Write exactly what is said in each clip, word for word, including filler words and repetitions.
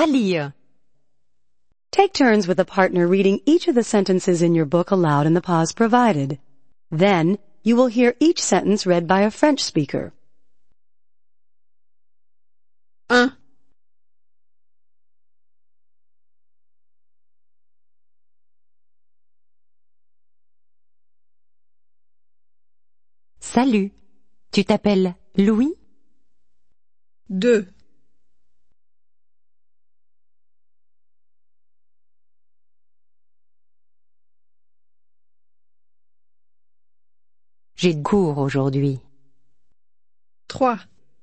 À lire. Take turns with a partner reading each of the sentences in your book aloud in the pause provided. Then, you will hear each sentence read by a French speaker. un. Salut. Tu t'appelles Louis? deux. J'ai cours aujourd'hui. trois.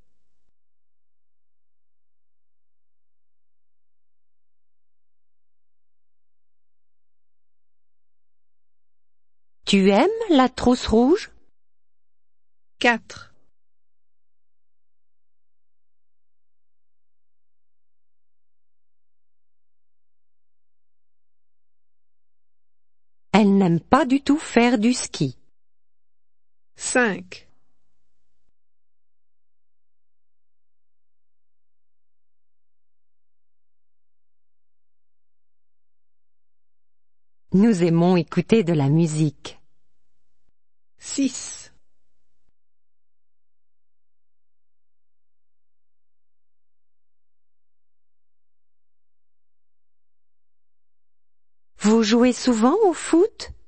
Tu aimes la trousse rouge? quatre. Elle n'aime pas du tout faire du ski. cinq. Nous aimons écouter de la musique. six. Vous jouez souvent au foot?